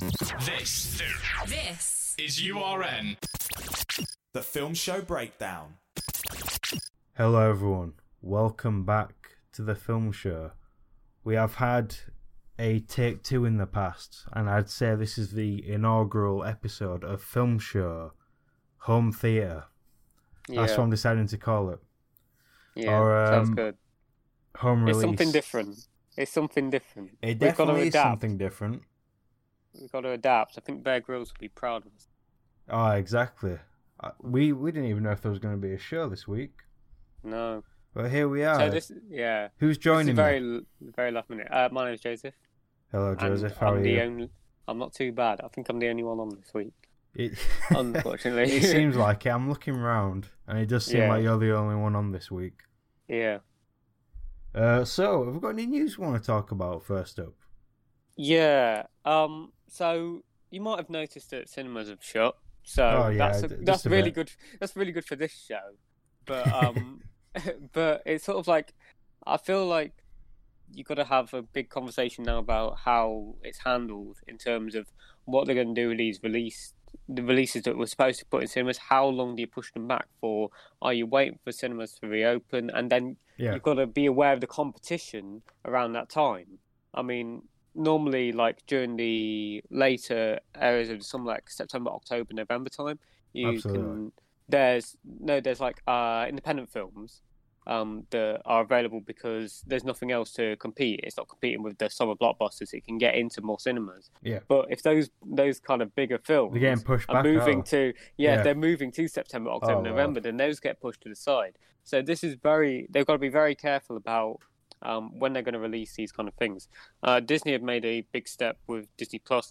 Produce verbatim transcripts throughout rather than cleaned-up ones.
This, This is U R N, the Film Show Breakdown. Hello everyone, welcome back to the Film Show. We have had a take two in the past, and I'd say this is the inaugural episode of Film Show Home Theatre. Yeah. That's what I'm deciding to call it. Yeah, Or, um, sounds good. Home release. It's something different. It's something different. It We've got to definitely is adapt. something different. We've got to adapt. I think Bear Grylls will be proud of us. Oh, exactly. Uh, We we didn't even know if there was going to be a show this week, No. but here we are. So this, yeah. Who's This joining is very, me? very last minute. Uh, my name's Joseph. Hello, and Joseph. How I'm are the you? only. I'm not too bad. I think I'm the only one on this week. It, Unfortunately. it seems like it. I'm looking round, and it does seem Yeah. like you're the only one on this week. Yeah. Uh, so, have we got any news we want to talk about first up? Yeah. Um. So you might have noticed that cinemas have shut. So Oh, yeah, that's a, d- just that's a really bit. good. That's really good for this show. But um, but it's sort of like I feel like you got to have a big conversation now about how it's handled in terms of what they're going to do with these release the releases that we're supposed to put in cinemas. How long do you push them back for? Are you waiting for cinemas to reopen? And then Yeah. you've got to be aware of the competition around that time. I mean, normally, like during the later areas of the summer, like September, October, November time, you Absolutely. can. There's no, there's like uh, independent films um, that are available because there's nothing else to compete. It's not competing with the summer blockbusters. It can get into more cinemas. Yeah. But if those those kind of bigger films They're getting pushed are back. moving oh. to yeah, Yeah. they're moving to September, October, Oh, wow. November, then those get pushed to the side. So this is very they've got to be very careful about um, when they're going to release these kind of things. Uh, Disney have made a big step with Disney Plus.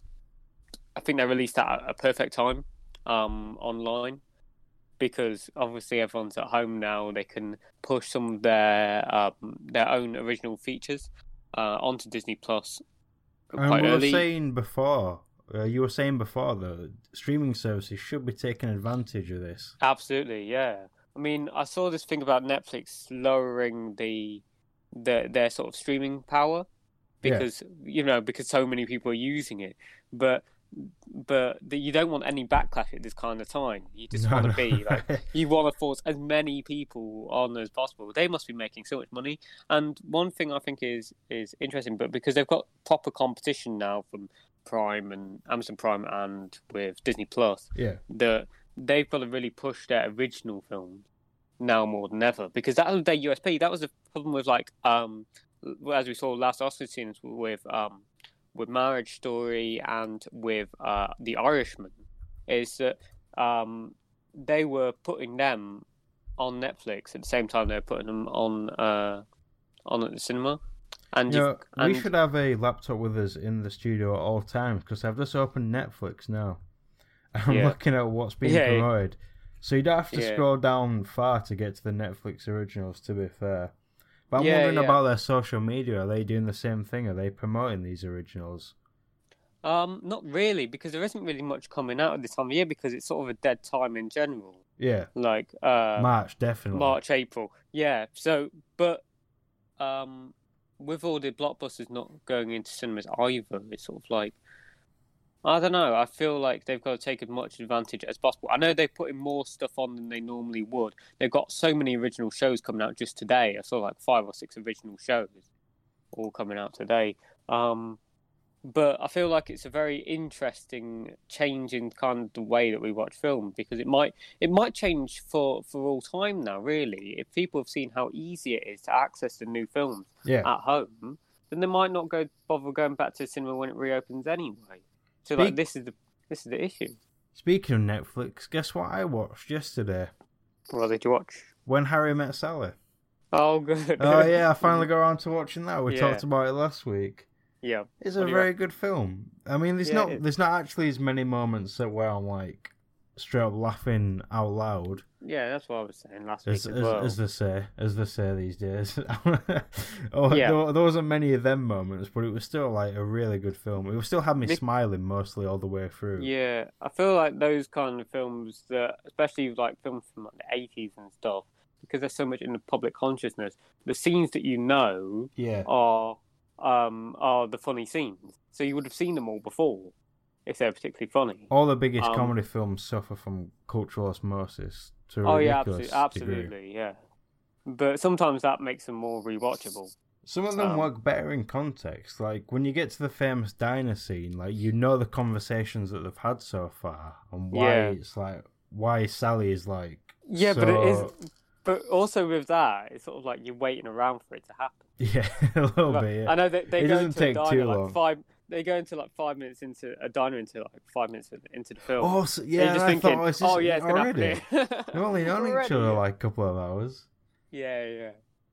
I think they released that at a perfect time um, online because obviously everyone's at home now. They can push some of their um, their own original features uh, onto Disney Plus And quite we were early. saying before, uh, you were saying before that streaming services should be taking advantage of this. Absolutely, yeah. I mean, I saw this thing about Netflix lowering the, the their sort of streaming power Yeah. because you know because so many people are using it, but but the, you don't want any backlash at this kind of time. You just No, want to no. be like you want to force as many people on as possible. They must be making so much money. And one thing I think is is interesting, but because they've got proper competition now from Prime and Amazon Prime and with Disney Plus, Yeah. that they've got to really push their original films now more than ever because that was their U S P. That was the problem with like um as we saw last Oscar scenes with um with Marriage Story and with uh The Irishman is that um they were putting them on Netflix at the same time they were putting them on uh on at the cinema. And You you know, and we should have a laptop with us in the studio at all times because I've just opened Netflix now. I'm Yeah. looking at what's being Yeah. promoted. So you don't have to Yeah. scroll down far to get to the Netflix originals, to be fair. But I'm Yeah, wondering yeah. about their social media. Are they doing the same thing? Are they promoting these originals? Um, not really, because there isn't really much coming out at this time of year because it's sort of a dead time in general. Yeah. Like uh, March, definitely. March, April. Yeah. So, but um, with all the blockbusters not going into cinemas either, it's sort of like I don't know. I feel like they've got to take as much advantage as possible. I know they're putting more stuff on than they normally would. They've got so many original shows coming out just today. I saw like five or six original shows all coming out today. Um, but I feel like it's a very interesting change in kind of the way that we watch film because it might it might change for, for all time now, really. If people have seen how easy it is to access the new films Yeah. at home, then they might not go bother going back to the cinema when it reopens anyway. So Speak- like this is the this is the issue. Speaking of Netflix, guess what I watched yesterday? What did you watch? When Harry Met Sally. Oh, good. Oh yeah, I finally got around to watching that. We Yeah. talked about it last week. Yeah. It's What a do you very good film. I mean, there's Yeah, not it- there's not actually as many moments that where I'm like straight up laughing out loud, Yeah, that's what I was saying last as week as, as well. as they say, as they say these days. oh, Yeah. there, there wasn't many of them moments, but it was still like a really good film. It still had me Nick- smiling mostly all the way through. Yeah, I feel like those kind of films that, especially like films from like the eighties and stuff, because there's so much in the public consciousness, the scenes that you know Yeah. are um are the funny scenes. So you would have seen them all before. if they're particularly funny. All the biggest Um, comedy films suffer from cultural osmosis to a Oh yeah, ridiculous absolutely, degree. absolutely, yeah. But sometimes that makes them more rewatchable. Some of them Um, work better in context. Like when you get to the famous diner scene, like you know the conversations that they've had so far and why Yeah. it's like why Sally is like Yeah, so... but it is. But also with that, it's sort of like you're waiting around for it to happen. Yeah, a little Like, bit. Yeah. I know that they It go doesn't into take a diner too like long. five. They go into like five minutes into a diner into like five minutes into the film. Oh, so, So yeah. you're just I thinking, thought, is this oh yeah, it's gonna already? happen here. They've only known each Already, other yeah. like a couple of hours. Yeah, yeah.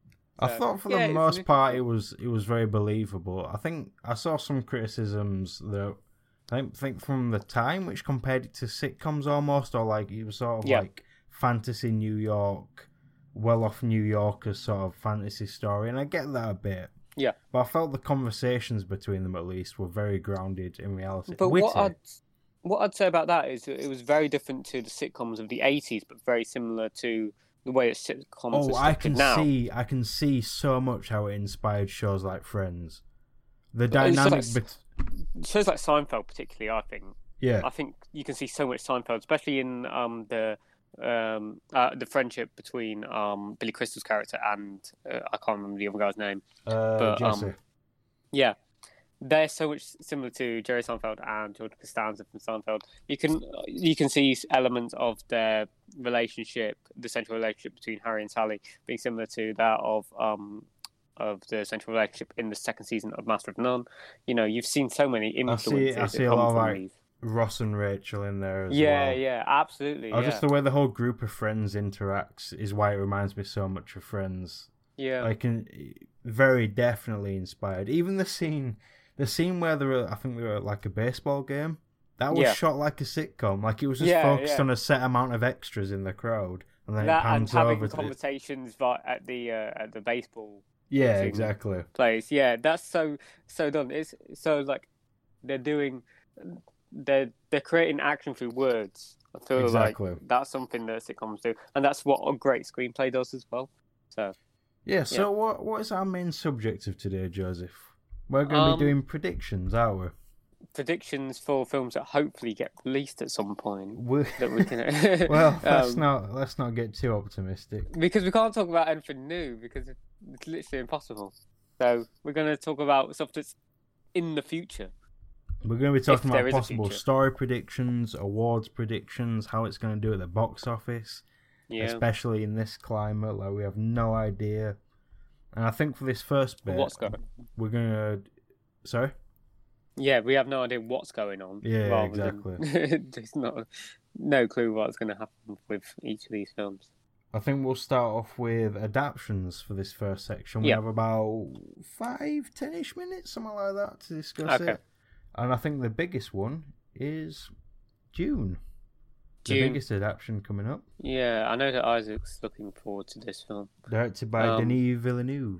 I So, thought for yeah, the it's most an part it interesting- was it was very believable. I think I saw some criticisms that I think, think from the time which compared it to sitcoms almost, or like it was sort of Yeah. like fantasy New York, well-off New Yorker sort of fantasy story, and I get that a bit. Yeah. But I felt the conversations between them at least were very grounded in reality. But Witty. what I'd what I'd say about that is that it was very different to the sitcoms of the eighties, but very similar to the way that sitcoms Oh, are I structured can now. see, I can see so much how it inspired shows like Friends. The But it's dynamic, like- bet- Shows like Seinfeld, particularly, I think. yeah, I think you can see so much Seinfeld, especially in um, the um, uh, the friendship between um, Billy Crystal's character and uh, I can't remember the other guy's name. uh, but, Jesse. um, Yeah, they're so much similar to Jerry Seinfeld and George Costanza from Seinfeld. You can you can see elements of their relationship, the central relationship between Harry and Sally, being similar to that of um of the central relationship in the second season of Master of None. You know, you've seen so many I influences see, I that see a come lot of from like these. Ross and Rachel in there as Yeah, well. yeah, absolutely. Or yeah. just the way the whole group of friends interacts is why it reminds me so much of Friends. yeah. Like, in, very definitely inspired. Even the scene, the scene where they were, I think they were at like a baseball game. That was Yeah. shot like a sitcom. Like it was just Yeah, focused yeah. on a set amount of extras in the crowd, and then it That and pans having over to. conversations vi- at the uh, at the baseball Yeah, pitching exactly. place. Yeah, that's so so done. It's so like they're doing they're they're creating action through words. I feel Exactly. like that's something that sitcoms do, and that's what a great screenplay does as well. So Yeah. So Yeah. what what is our main subject of today, Joseph? We're going to Um, be doing predictions, aren't we? predictions for films that hopefully get released at some point we that we can. well, let's um, not let's not get too optimistic. because we can't talk about anything new because it's literally impossible. So we're going to talk about stuff that's in the future. We're going to be talking there about is a possible future. story predictions, awards predictions, how it's going to do at the box office, Yeah. especially in this climate. Like we have no idea. And I think for this first bit, What's going on? we're going to. Sorry. Yeah, we have no idea what's going on. Yeah, rather exactly. Than... There's not no clue what's going to happen with each of these films. I think we'll start off with adaptions for this first section. We Yeah. have about five, ten-ish minutes, something like that, to discuss Okay. it. And I think the biggest one is Dune. The Dune. biggest adaptation coming up. Yeah, I know that Isaac's looking forward to this film. Directed by Um, Denis Villeneuve.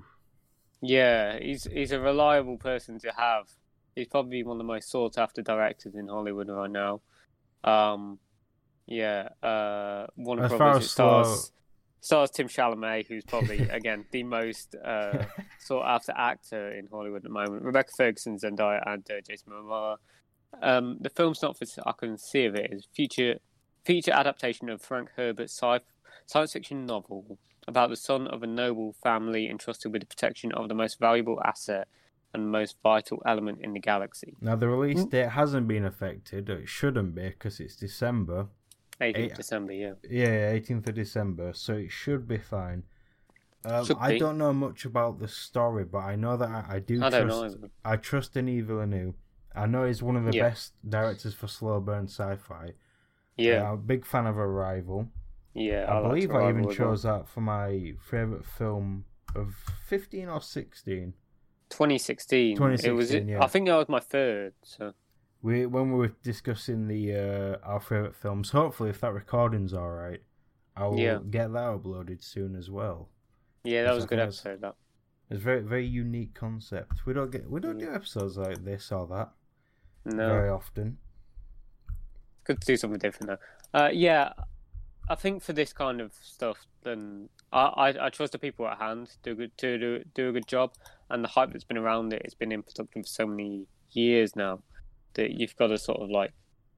Yeah, he's he's a reliable person to have. He's probably one of the most sought after directors in Hollywood right now. Um, yeah, uh, one of As far probably as stars slow- stars Tim Chalamet, who's probably again the most uh, sought after actor in Hollywood at the moment. Rebecca Ferguson, Zendaya, and uh, Jason Momoa. Um, the film synopsis I can see of it is future feature adaptation of Frank Herbert's sci- science fiction novel about the son of a noble family entrusted with the protection of the most valuable asset and most vital element in the galaxy. Now, the release Mm. date hasn't been affected. Or it shouldn't be, because it's December. eighteenth Eight- of December, yeah. Yeah, eighteenth of December, so it should be fine. Um, Should I be. don't know much about the story, but I know that I, I do I don't trust. know either. I trust Denis Villeneuve. I know he's one of the Yeah. best directors for slow burn sci-fi. Yeah, Uh, I'm a big fan of Arrival. yeah. I, liked believe I Arrival even as well. chose that for my favorite film of fifteen or sixteen. twenty sixteen. twenty It was. sixteen, yeah. I think that was my third. So We when we were discussing the uh, our favorite films. Hopefully, if that recording's all right, I will Yeah. get that uploaded soon as well. yeah, that Yes, was I a good think that's- episode. That. It's a very very unique concept. We don't get we don't Yeah. do episodes like this or that No, very often. it's good to do something different though. Uh, yeah, I think for this kind of stuff, then I, I, I trust the people at hand to do a good to do do a good job, and the hype that's been around it has been in production for so many years now. that you've got to sort of like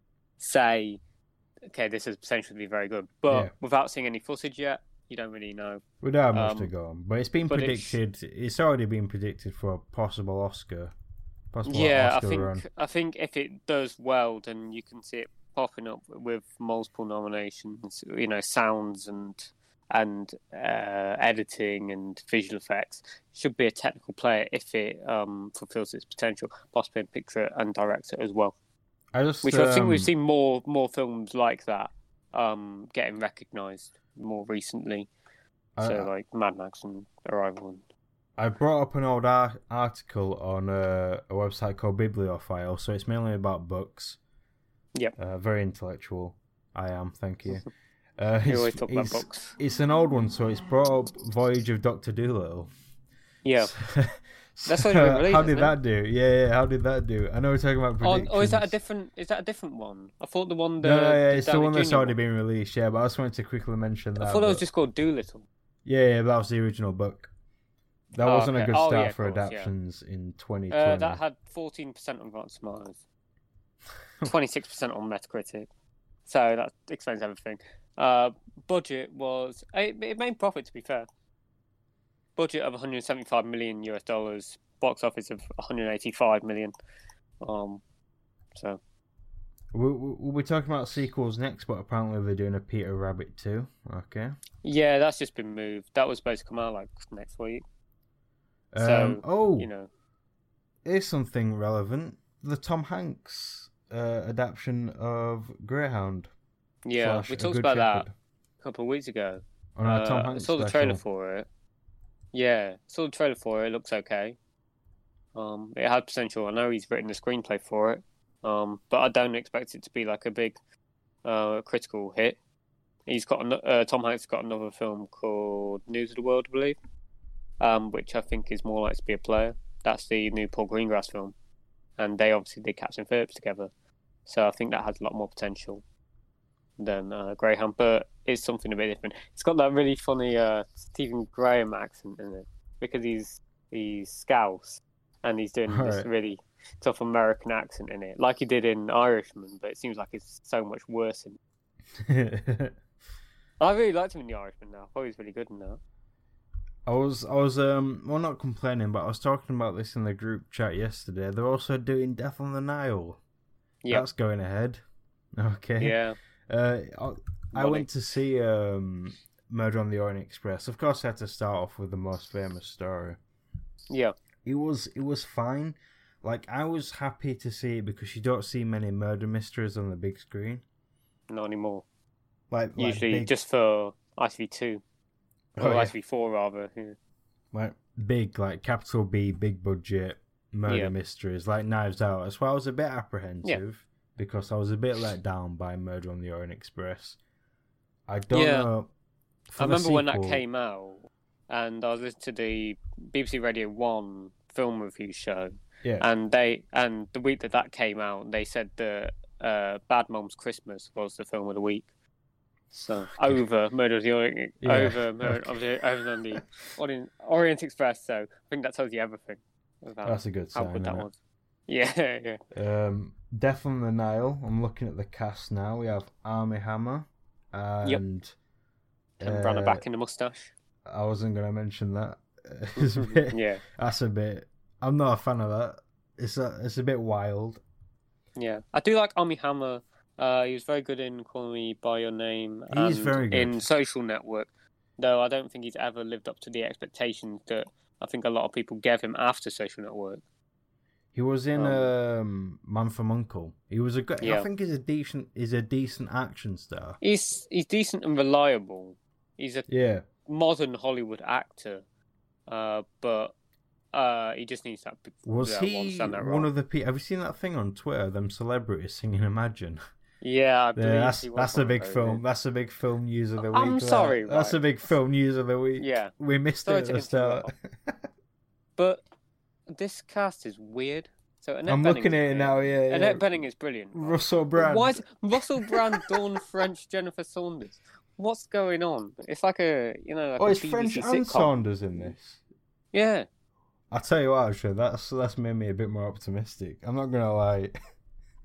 say, okay, this has potential to be very good, but Yeah. without seeing any footage yet, you don't really know. We don't have much Um, to go on, but it's been but it's- predicted. It's, already been predicted for a possible Oscar. Possible Yeah, Oscar I think run. I think if it does well, then you can see it popping up with multiple nominations. You know, sounds and and uh, editing and visual effects. Should be a technical player if it um, fulfills its potential, possibly in picture and director as well. I just, Which I think um, we've seen more more films like that um, getting recognised more recently. I- So like Mad Max and Arrival. And... I brought up an old ar- article on a, a website called Bibliophile, so it's mainly about books. Yep. Uh, very intellectual. I am, thank you. Uh, You it's, always talk about it's- books. It's an old one, so it's brought up Voyage of Doctor Dolittle. Yeah. So, That's already been released, how did isn't that do? Yeah, yeah, how did that do? I know we're talking about Oh, predictions. oh, is that a different? Is that a different one? I thought the one that No, no, yeah, the it's the Downey one that's Junior already one. been released, yeah, but I just wanted to quickly mention that. I thought it was but- just called Doolittle. Yeah, yeah, that was the original book. That Oh, wasn't a okay. good Oh, start yeah, of for course, yeah. adaptions in twenty twenty. Uh, that had fourteen percent on Rotten Tomatoes, twenty-six percent on Metacritic. So that explains everything. Uh, budget was it, it made profit, to be fair. Budget of one hundred seventy-five million U S dollars. Box office of one hundred eighty-five million. Um, so We, we, we'll be talking about sequels next, but apparently they're doing a Peter Rabbit too. Okay. yeah, that's just been moved. That was supposed to come out like next week. Um, So, oh, You know, here's something relevant: the Tom Hanks uh, adaptation of Greyhound. yeah, slash we A talked Good about that Shepherd. a couple of weeks ago. On our Tom Uh, I Hanks saw the special. trailer for it. Yeah, saw the trailer for it. It looks okay. Um, it had potential. I know he's written the screenplay for it. Um, but I don't expect it to be like a big, uh, critical hit. He's got an- uh, Tom Hanks got another film called News of the World, I believe, um, which I think is more likely to be a player. That's the new Paul Greengrass film, and they obviously did Captain Phillips together. So I think that has a lot more potential than uh, Greyhound, but it's something a bit different. It's got that really funny uh, Stephen Graham accent in it because he's he's Scouse and he's doing this Right. really tough American accent in it, like he did in Irishman. But it seems like it's so much worse. In I really liked him in The Irishman. Now I thought he was really good in that. I was, I was, um, well, not complaining, but I was talking about this in the group chat yesterday. They're also doing Death on the Nile. Yeah, That's going ahead. Okay. yeah, Uh, I, I Money. went to see um, Murder on the Orient Express. Of course, I had to start off with the most famous story. yeah, It was, it was fine. Like, I was happy to see it because you don't see many murder mysteries on the big screen. not anymore. Like, like Usually big, just for I T V two Oh, or yeah. I T V four rather. Yeah. like big, like capital B, big budget murder Yeah. mysteries, like Knives Out. That's why I was a bit apprehensive because I was a bit let down by Murder on the Orient Express. I don't Yeah. know. for I the remember when that sequel- came out, and I was listening to the B B C Radio One film review show, Yeah. and they and the week that that came out, they said that uh, Bad Moms Christmas was the film of the week. So over Murder of the Orient, Yeah, over Murder okay. of the over on the Orient, Orient Express. So I think that tells you everything about That's a good how sign. good that innit? was. Yeah, yeah, Um, Death on the Nile. I'm looking at the cast now. We have Armie Hammer and and uh, Branagh back in the mustache. I wasn't going to mention that. It's a bit, Yeah, That's a bit. I'm not a fan of that. It's a. It's a bit wild. yeah. I do like Armie Hammer. Uh, he was very good in Call Me by Your Name. He's and very good. in Social Network, though I don't think he's ever lived up to the expectations that I think a lot of people gave him after Social Network. He was in Um, um, Man from Uncle. He was a good. I Yeah. think he's a decent. He's a decent action star. He's he's decent and reliable. He's a Yeah. modern Hollywood actor, uh, but uh, he just needs that. big- Was that one he standout role. one of the people? Have you seen that thing on Twitter? Them celebrities singing Imagine. Yeah, I believe Yeah, that's he was that's a one of big those, film. yeah. That's a big film news of the week. I'm that. sorry, That's a right. big film news of the week. Yeah, We missed Sorry it at to the start. interrupt. but this cast is weird. So Annette I'm Bening looking is at it brilliant. now. Yeah, yeah. Annette Bening is brilliant. right? Russell But Brand. Why is Russell Brand, Dawn French, Jennifer Saunders? What's going on? It's like a you know. Like Oh, a it's B B C French and sitcom. Saunders in this. Yeah, I'll tell you what, actually, that's that's made me a bit more optimistic. I'm not gonna lie.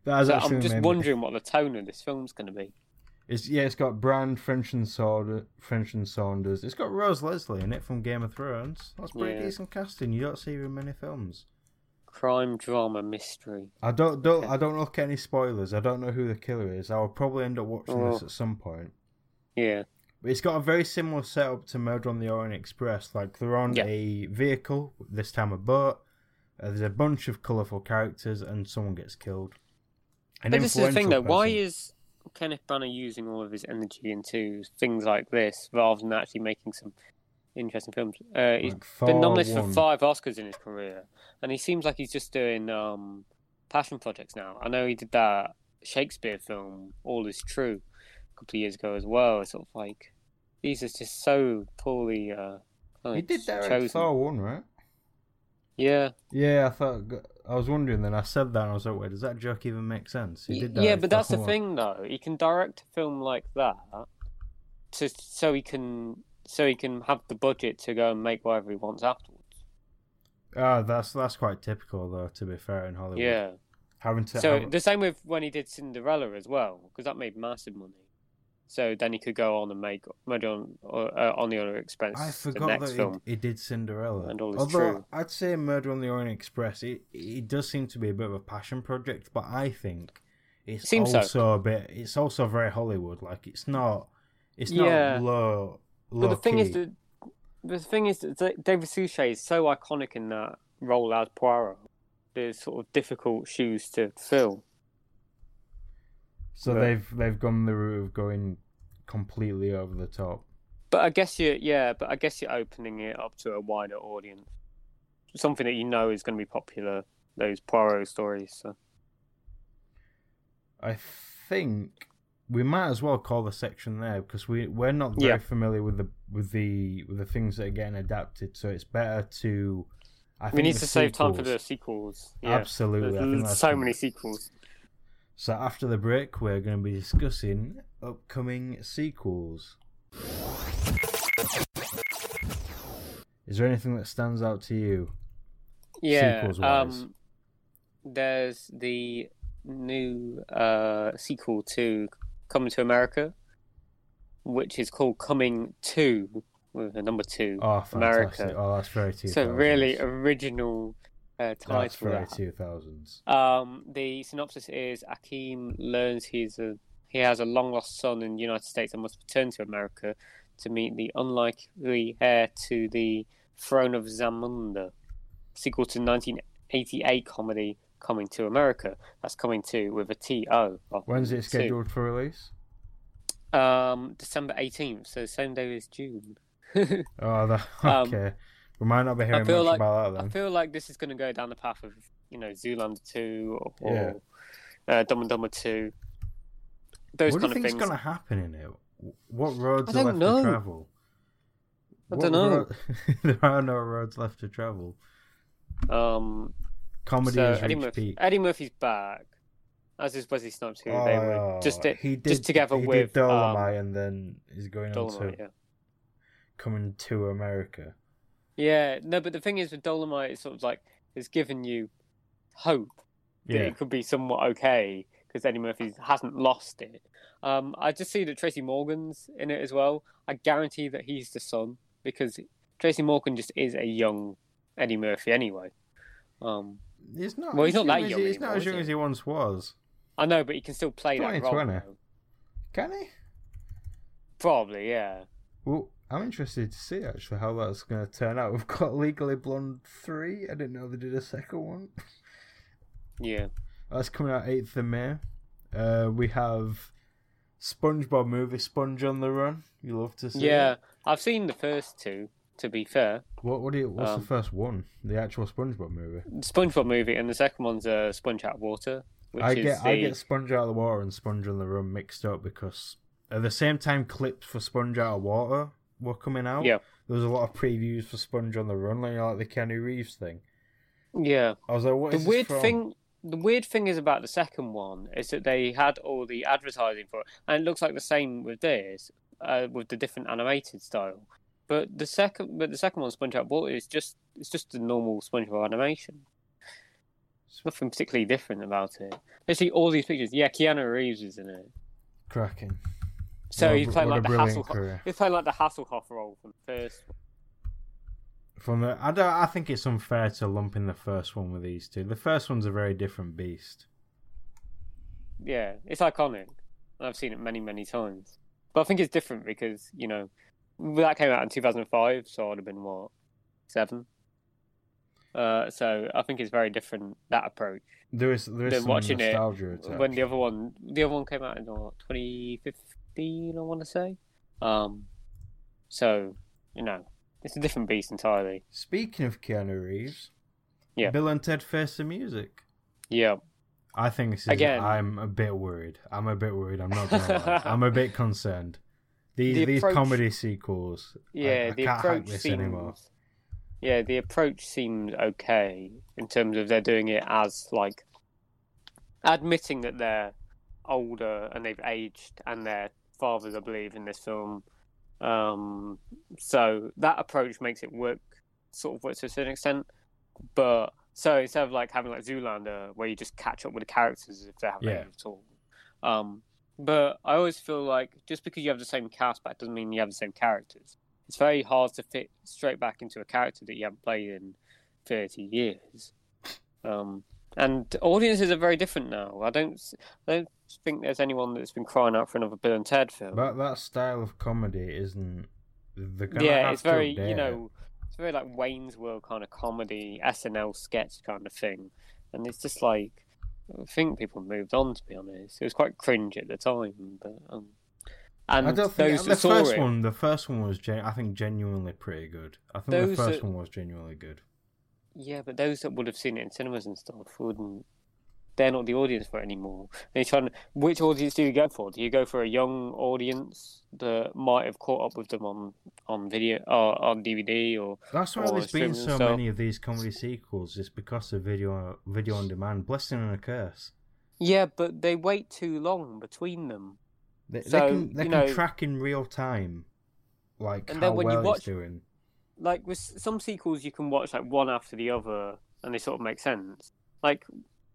That is So actually I'm just made me- wondering what the tone of this film's going to be. It's yeah, it's got Brand, French and Saunders. French and Saunders. It's got Rose Leslie in it from Game of Thrones. That's pretty Yeah. decent casting. You don't see her in many films. Crime, drama, mystery. I don't don't Okay. I don't look at any spoilers. I don't know who the killer is. I will probably end up watching Oh. this at some point. Yeah. But it's got a very similar setup to Murder on the Orient Express. Like they're on Yeah. a vehicle, this time a boat. Uh, there's a bunch of colourful characters, and someone gets killed. An But this is the thing, though. influential Why person. is Kenneth Branagh using all of his energy into things like this rather than actually making some interesting films? Uh, he's Like been Thor nominated one. for five Oscars in his career, and he seems like he's just doing um, passion projects now. I know he did that Shakespeare film, All Is True, a couple of years ago as well. It's sort of like these are just so poorly. Uh, kind He of did direct chosen. Thor one, right? Yeah. Yeah, I thought I was wondering. Then I said that, and I was like, "Wait, does that joke even make sense?" He did yeah, direct but that's Thor the one. thing, though. He can direct a film like that, to so he can so he can have the budget to go and make whatever he wants afterwards. Ah, that's that's quite typical, though. To be fair, in Hollywood, Yeah. having to So have... the same with when he did Cinderella as well, because that made massive money. So then he could go on and make Murder on uh, on the Orient Express, I the forgot next that film. he, he did Cinderella. And All Is Although True. I'd say Murder on the Orient Express, it it does seem to be a bit of a passion project, but I think it's Seems so. also a bit. It's also very Hollywood. Like it's not. It's Yeah. not low. But low the thing is key. that the thing is that David Suchet is so iconic in that role as Poirot. There's sort of difficult shoes to fill. So But- they've they've gone the route of going completely over the top. But I guess you, yeah, but I guess you're opening it up to a wider audience, something that you know is going to be popular. Those Poirot stories. So. I think we might as well call the section there because we we're not very Yeah. familiar with the with the with the things that are getting adapted. So it's better to. I think We need the to save time for sequels- the sequels. Yeah. Absolutely, I think There's that's so fine. many sequels. So after the break, we're going to be discussing upcoming sequels. Is there anything that stands out to you? Yeah. Sequels-wise. Um, there's the new uh, sequel to Coming to America, which is called Coming to, with a number two, Oh, fantastic! America. Oh, that's very two thousands. So really original uh, title. That's very that. two thousands. Um, the synopsis is Akeem learns he's a he has a long lost son in the United States and must return to America to meet the unlikely heir to the throne of Zamunda. Sequel to nineteen eighty-eight comedy Coming to America. That's Coming to with a T O. When's it scheduled for release? Um, December eighteenth, so same day as June. Oh, that, Um, okay. We might not be hearing I feel much like about that I then. feel like this is going to go down the path of you know Zoolander two or, Yeah. or uh, Dumb and Dumber two. Those What do you kind of think's things. going to happen in it? What roads I are don't left know. to travel? I What don't know. ro- there are no roads left to travel. Um, Comedy so has Eddie reached Murphy, peak. Eddie Murphy's back, as is Wesley Snipes, who they were Oh, just he did, just together he with did Dolomite, um, and then he's going on Dolomite. to Yeah. Coming to America. Yeah, no, but the thing is with Dolomite, it's sort of like it's given you hope that Yeah, it could be somewhat okay because Eddie Murphy hasn't lost it. Um, I just see that Tracy Morgan's in it as well. I guarantee that he's the son because Tracy Morgan just is a young Eddie Murphy anyway. Um, he's not. Well, he's as not that as young he- He's anymore, not as is young he? as he once was. I know, but he can still play that role. twenty twenty. though. Can he? Probably, yeah. Well, I'm interested to see actually how that's going to turn out. We've got Legally Blonde three. I didn't know they did a second one. Yeah. That's coming out eighth of May. Uh, we have SpongeBob movie, Sponge on the Run. You love to see Yeah, it. I've seen the first two. To be fair, What? What do you? What's Um, the first one? The actual SpongeBob movie. the SpongeBob movie, and the second one's uh, Sponge Out of Water, which I is get the I get Sponge Out of the Water and Sponge on the Run mixed up because at the same time clips for Sponge Out of Water were coming out. Yeah. There was a lot of previews for Sponge on the Run, like, you know, like the Keanu Reeves thing. yeah. I was like, what The is weird this from? thing, the weird thing is about the second one is that they had all the advertising for it, and it looks like the same with this, uh, with the different animated style. But the second, but the second one, Sponge Out of Water, is just it's just the normal SpongeBob animation. It's nothing particularly different about it. Actually, all these pictures. Yeah, Keanu Reeves is in it. Cracking. So What a he's br- playing what like a the brilliant Hasselhoff. career. He's playing like the Hasselhoff role from the first one. From the, I don't. I think it's unfair to lump in the first one with these two. The first one's a very different beast. Yeah, it's iconic. I've seen it many, many times. But I think it's different because, you know, that came out in two thousand five, so I'd have been, what, seven? Uh, so I think it's very different, that approach. There is there is Than some watching it nostalgia attached. when the other one, the other one came out in, what, twenty fifteen, I want to say? Um, so, you know, it's a different beast entirely. Speaking of Keanu Reeves, Yeah. Bill and Ted Face the Music. Yeah. I think this is. Again- I'm a bit worried. I'm a bit worried. I'm not gonna lie. I'm a bit concerned. These The these approach- comedy sequels. Yeah, I, I the can't hack approach this seems. anymore. Yeah, the approach seems okay in terms of they're doing it as like admitting that they're older and they've aged and their fathers, I believe, in this film. Um, so that approach makes it work, sort of work to a certain extent. But so instead of like having like Zoolander, where you just catch up with the characters if they haven't Yeah. aged at all. Um, but I always feel like just because you have the same cast back doesn't mean you have the same characters. It's very hard to fit straight back into a character that you haven't played in thirty years. Um, and audiences are very different now. I don't, I don't think there's anyone that's been crying out for another Bill and Ted film. But that style of comedy isn't. They're gonna Yeah, have it's to very, update you it. know, it's very like Wayne's World kind of comedy, S N L sketch kind of thing. And it's just like, I think people moved on, to be honest. It was quite cringe at the time, but um, and I don't think those the that saw first it, one. The first one was, gen- I think, genuinely pretty good. I think Those the first that- one was genuinely good. yeah, but those that would have seen it in cinemas and stuff wouldn't. They're not the audience for it anymore. And you're trying to, which audience do you go for? Do you go for a young audience that might have caught up with them on, on video or on D V D or? That's why or there's been streaming so stuff? many of these comedy sequels. It's because of video video on demand. Blessing and a curse. Yeah, but they wait too long between them. They, they So, can they you can know- track in real time, like And how then when you well watch- it's doing. Like with some sequels, you can watch like one after the other, and they sort of make sense. Like,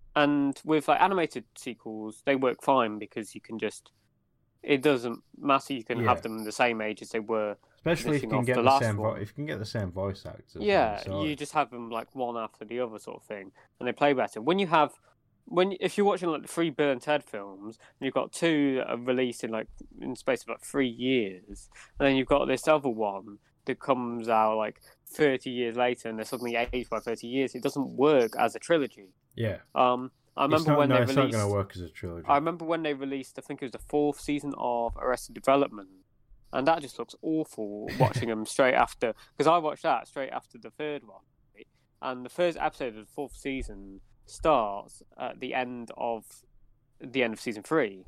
and with like animated sequels, they work fine because you can just. It doesn't matter. You can Yeah. have them the same age as they were. Especially if you finishing can off get the the, last same vo- one. if you can get the same voice actors. Yeah, so you just have them like one after the other sort of thing, and they play better. When you have, when if you're watching like the three Bill and Ted films, and you've got two that are released in like in the space of like three years, and then you've got this other one that comes out like thirty years later, and they're suddenly aged by thirty years. It doesn't work as a trilogy. yeah. Um, I It's remember not, when no, they it's released. not going to work as a trilogy. I remember when they released. I think it was the fourth season of Arrested Development. And that just looks awful watching them straight after, because I watched that straight after the third one, right? And the first episode of the fourth season starts at the end of the end of season three.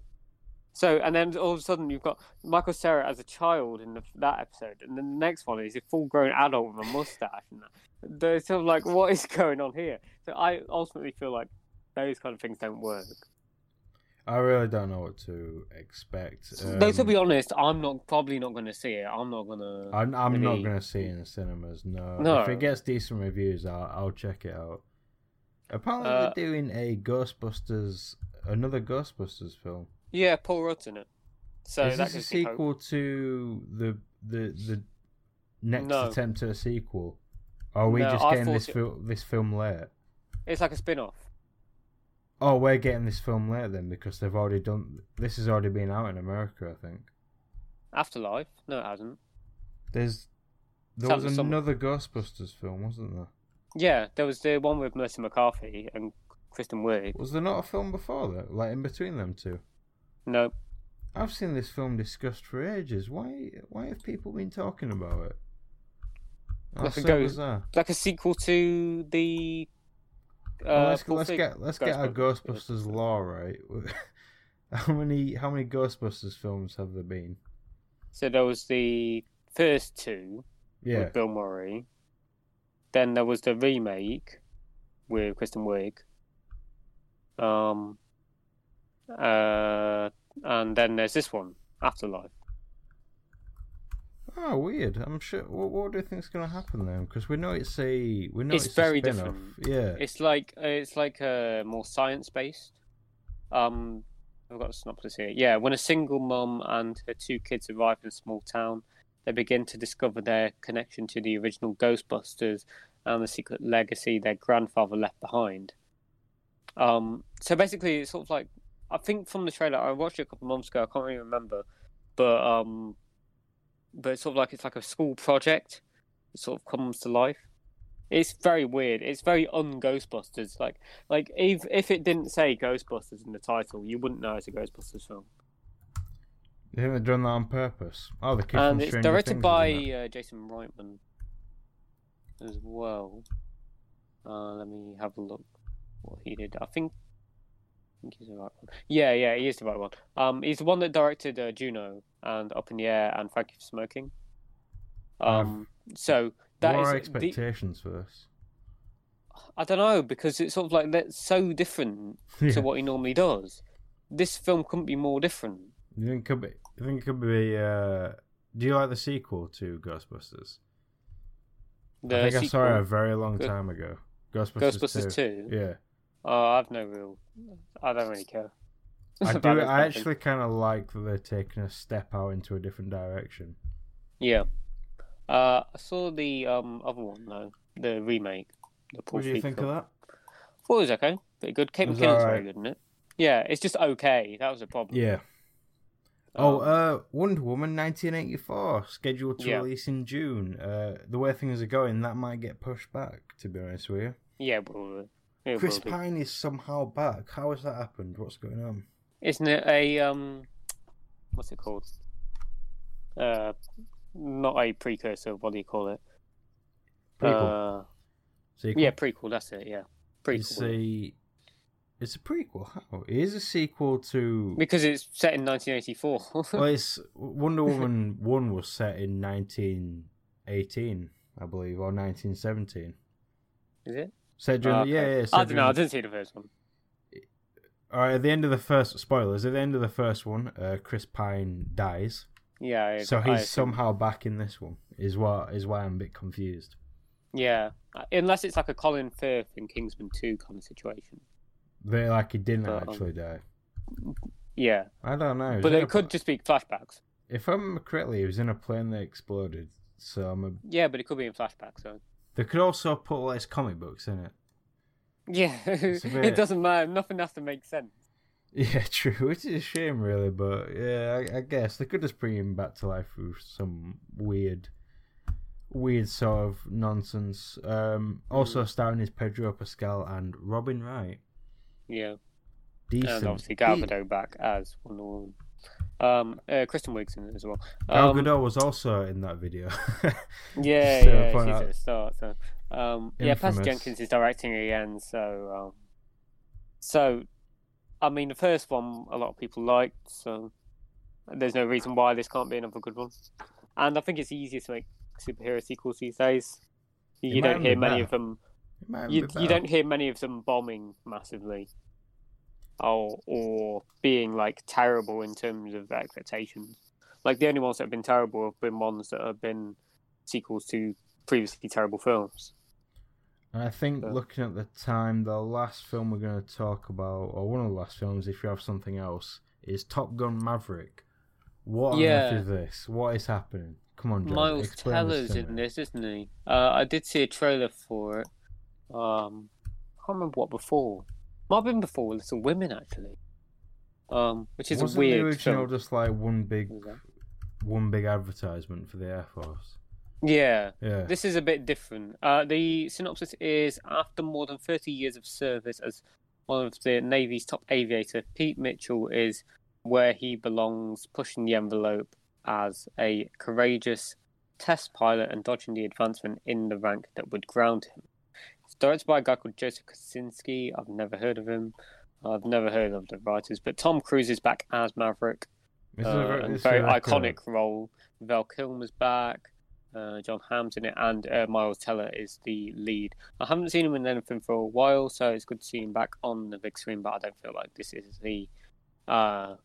So, and then all of a sudden you've got Michael Cera as a child in the, that episode, and then the next one is a full-grown adult with a mustache, and that. They're sort of like, what is going on here? So I ultimately feel like those kind of things don't work. I really don't know what to expect. Though to Um, be honest, I'm not probably not going to see it. I'm not going to. I'm, I'm not really- going to see it in cinemas. No. No. If it gets decent reviews, I'll, I'll check it out. Apparently, Uh, they're doing a Ghostbusters, another Ghostbusters film. Yeah, Paul Rudd's in it. So Is that this a gives me hope. sequel to the the the next No. attempt at a sequel? Or are we No, just I getting thought this it- fil- this film late? It's like a spin-off. Oh, we're getting this film late then because they've already done. This has already been out in America, I think. Afterlife? No, it hasn't. There's there Sounds was some- another Ghostbusters film, wasn't there? Yeah, there was the one with Melissa McCarthy and Kristen Wiig. Was there not a film before that, like in between them two? No, I've seen this film discussed for ages. Why? Why have people been talking about it? Like That's a so ghost- bizarre. like a sequel to the. Uh, Well, let's Paul let's Feig- get let's get our Ghostbusters. Ghostbusters law right. How many how many Ghostbusters films have there been? So there was the first two Yeah, with Bill Murray. Then there was the remake with Kristen Wiig. Um. Uh, and then there's this one, Afterlife. Oh, weird. I'm sure. What, what do you think's going to happen then? Because we know it's a we know It's it's, very a spin-off. different. Yeah. It's like it's like uh, more science based. Um, I've got a synopsis here. Yeah, when a single mum and her two kids arrive in a small town, they begin to discover their connection to the original Ghostbusters and the secret legacy their grandfather left behind. Um, so basically, it's sort of like I think from the trailer I watched it a couple of months ago. I can't really remember, but um, but it's sort of like it's like a school project. It sort of comes to life. It's very weird. It's very un-Ghostbusters. Like, like if if it didn't say Ghostbusters in the title, you wouldn't know it's a Ghostbusters film. You think they've done that on purpose? Oh, the kid And from it's Stranger directed Things, by isn't it? uh, Jason Reitman as well. Uh, let me have a look what he did. I think, I think he's the right one. Yeah, yeah, he is the right one. Um, he's the one that directed uh, Juno and Up in the Air and Thank You for Smoking. Um, so that what is are the- expectations for this? I don't know, because it's sort of like that's so different Yeah. to what he normally does. This film couldn't be more different. You think it could be? You think it could be? Uh, do you like the sequel to Ghostbusters? The I think I saw it a sequel, very long Go- time ago. Ghostbusters, Ghostbusters two. Yeah, Oh, I've no real. I don't really care. I about do. those I kind of things. actually kind of like that they're taking a step out into a different direction. Yeah. Uh, I saw the um other one though, the remake. The Paul What do you Feig think film. of that? Thought it was okay, pretty good. Kate It was McKinnon's alright. very good, isn't it? Yeah, it's just okay. That was the problem. Yeah. Um, Oh, uh, Wonder Woman nineteen eighty-four, scheduled to Yeah. release in June. Uh, the way things are going, that might get pushed back, to be honest with you. yeah, probably. It Chris will do. Pine is somehow back. How has that happened? What's going on? Isn't it a um, what's it called? Uh, not a precursor. What do you call it? Prequel. Uh, Sequel? yeah, prequel. That's it. Yeah, It's prequel. a, it's a prequel. How? It is a sequel to... Because it's set in nineteen eighty-four. Well, it's... Wonder Woman one was set in nineteen eighteen, I believe, or nineteen seventeen. Is it? Set during Oh, the... Yeah, okay. yeah. I set don't know. I during- didn't see the first one. Alright, at the end of the first... Spoilers. At the end of the first one, uh, Chris Pine dies. Yeah. I- So I he's assume- somehow back in this one, is what is why I'm a bit confused. Yeah, Uh, unless it's like a Colin Firth in Kingsman two kind of situation. They like he didn't But, um, actually die. Yeah, I don't know. He was but in a it could pl- just be flashbacks. If I remember correctly, he was in a plane that exploded. So I'm a... Yeah, but it could be in flashbacks. So They could also put less comic books in it. yeah, a bit- it doesn't matter. Nothing has to make sense. Yeah, true. Which is a shame, really. But yeah, I, I guess they could just bring him back to life with some weird, weird sort of nonsense. Um, also starring is Pedro Pascal and Robin Wright. Yeah, Decent. and obviously Gal De- Gadot back as Wonder Woman. Um, uh, Kristen Wiig's in it as well. Gal Um, Gadot was also in that video. Yeah, So, yeah, point she's out- at the start. So, um, yeah, Patty Infamous. Jenkins is directing again. So, um, so, I mean, the first one a lot of people liked. So, there's no reason why this can't be another good one. And I think it's easier to make superhero sequels these days. It You might don't be hear many better. of them. It might You be better. you don't hear many of them bombing massively, or or being like terrible in terms of expectations. Like the only ones that have been terrible have been ones that have been sequels to previously terrible films. And I think So- looking at the time, the last film we're going to talk about, or one of the last films, if you have something else, is Top Gun Maverick. What on Yeah. earth is this? What is happening? Come on, John. Miles explain Teller's to in me. this, isn't he? Uh, I did see a trailer for it. Um, I can't remember what before. Might have been before Little Women actually. Um, which is Wasn't a weird the original film. just like one big, Was that? one big advertisement for the Air Force? Yeah. Yeah. This is a bit different. Uh, the synopsis is after more than thirty years of service as one of the Navy's top aviator, Pete Mitchell is where he belongs, pushing the envelope as a courageous test pilot and dodging the advancement in the rank that would ground him. It's directed by a guy called Joseph Kosinski. I've never heard of him. I've never heard of the writers, but Tom Cruise is back as Maverick. This Uh, is a very, and this is very like a- iconic role. Val Kilmer's back. Uh, John Hamm's in it, and uh, Miles Teller is the lead. I haven't seen him in anything for a while, so it's good to see him back on the big screen. But I don't feel like this is the uh,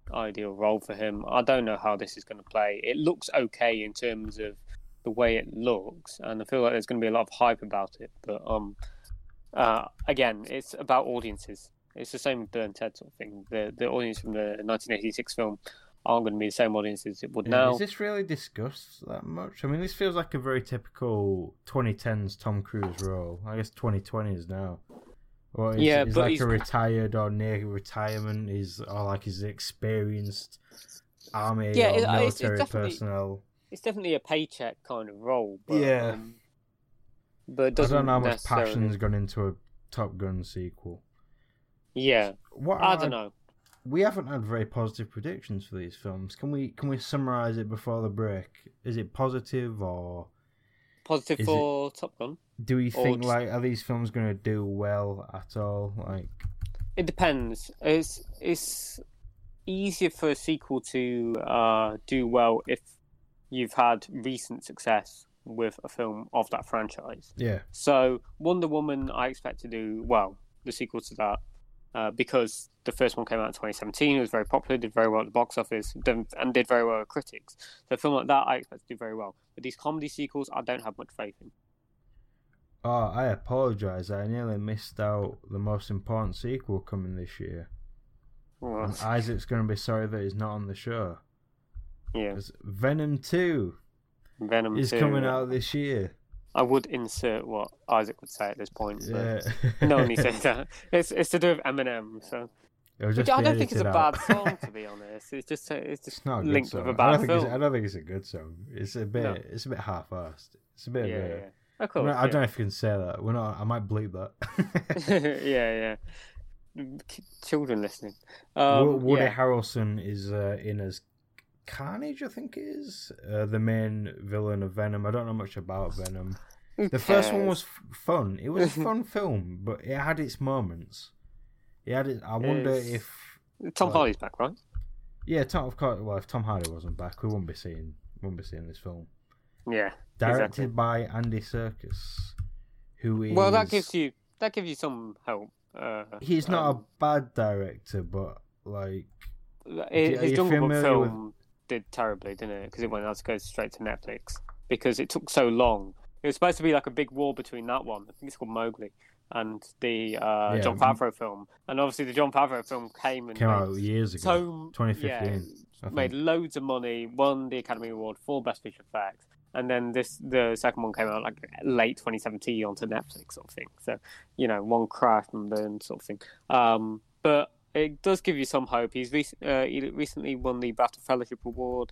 ideal role for him. I don't know how this is going to play. It looks okay in terms of the way it looks, and I feel like there's going to be a lot of hype about it. But um, uh, again, it's about audiences. It's the same with Bill and Ted sort of thing. The the audience from the nineteen eighty-six film aren't going to be the same audience as it would Yeah, now. Is this really discussed that much? I mean, this feels like a very typical twenty tens Tom Cruise role. I guess twenty twenties now. Well, he's, Yeah, he's but like he's- a retired or near retirement. He's or like he's experienced army Yeah, or it- it's- it's military definitely- personnel. It's definitely a paycheck kind of role. But, Yeah. um, but it I doesn't don't know how much necessarily... passion's gone into a Top Gun sequel. Yeah, What I are- don't know. We haven't had very positive predictions for these films. Can we can we summarize it before the break? Is it positive or Positive Is for Top Gun? do we Or think just- like are these films going to do well at all? Like It depends. It's it's easier for a sequel to uh, do well if you've had recent success with a film of that franchise. yeah, So Wonder Woman, I expect to do well. The sequel to that, uh, because the first one came out in twenty seventeen, it was very popular, did very well at the box office, did- and did very well with critics. So a film like that, I expect to do very well. But these comedy sequels, I don't have much faith in. oh, I apologize. I nearly missed out the most important sequel coming this year. Well, And Isaac's going to be sorry that he's not on the show. yeah, 'Cause Venom two Venom is two, coming out this year. I would insert what Isaac would say at this point. But Yeah. no one needs to say that. It's it's to do with Eminem, so It'll which just I be don't think it's a edited bad out. song, to be honest. It's just it's just It's not a good linked song. with a I don't bad think it's, film. I don't think it's a good song. It's a bit. No. It's a bit half-assed. It's a bit. Yeah, of a, yeah. Of I course. don't- I don't know if you can say that. We're not. I might bleep that. yeah, yeah. K- Children listening. Wo- Um, Woody yeah. Harrelson is uh, in as Carnage, I think it is uh, the main villain of Venom. I don't know much about Venom. Who The first one cares? was f- fun. It was a fun film, but it had its moments. It had. It, I wonder Is- if Tom like- Hardy's back, right? yeah, Tom. Of course, well, if Tom Hardy wasn't back, we wouldn't be seeing. Wouldn't be seeing this film. Yeah. Directed Exactly. by Andy Serkis, who is Well, that gives you that gives you some hope. Uh, He's not um, a bad director, but like His, are you his Jungle Book familiar film did terribly, didn't it? Because it went out to go straight to Netflix because it took so long. It was supposed to be like a big war between that one, I think it's called Mowgli, and the uh, Yeah, John Favreau film. And obviously, the John Favreau film came and came made out years ago, so twenty fifteen. yeah, I made think. loads of money, won the Academy Award for Best Visual Effects, and then this the second one came out like late twenty seventeen onto Netflix sort of thing. So you know, one crashed and then sort of thing. Um, but it does give you some hope. He's rec- uh, he recently won the BAFTA Fellowship Award.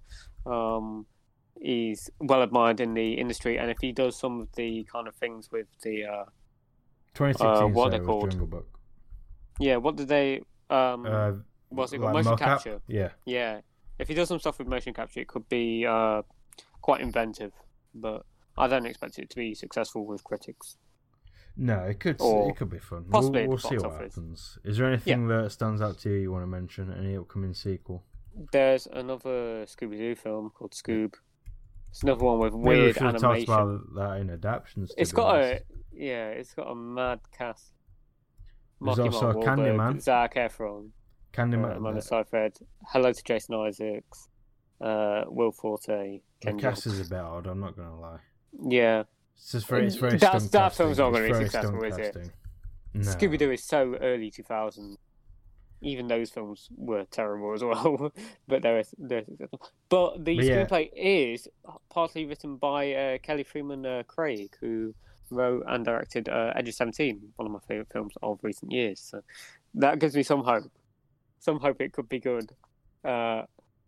Um, he's well admired in the industry, and if he does some of the kind of things with the uh, twenty sixteen. uh, what sorry, they're was called. Jungle Book. yeah, what did they um, Uh, what's it like called? Motion mocap? capture. Yeah, Yeah, if he does some stuff with motion capture, it could be uh, quite inventive. But I don't expect it to be successful with critics. no, it could Or it could be fun. possibly we'll, we'll at the see box what office. happens. Is there anything that stands out to you you want to mention? Any upcoming sequel? There's another Scooby Doo film called Scoob. It's another one with Maybe we weird should have talked animation. about that in adaptions. to It's be got a honest. yeah, it's got a mad cast. There's Marky also Mark Wahlberg, Candyman. Zac Efron, uh, Candyman. Amanda the, Seyfried. Hello to Jason Isaacs, uh, Will Forte, the Ken cast Jeong. is a bit odd. I'm not gonna lie. Yeah, It's just very. It's very. That's- stunt that casting. film's not It's gonna be very successful, stunt is it? casting. No. Scooby Doo is so early two thousands. Even those films were terrible as well, but they're, they're successful. But the But yeah. screenplay is partly written by uh, Kelly Freeman uh, Craig, who wrote and directed uh, Edge of seventeen, one of my favourite films of recent years. So that gives me some hope. Some hope it could be good. Uh,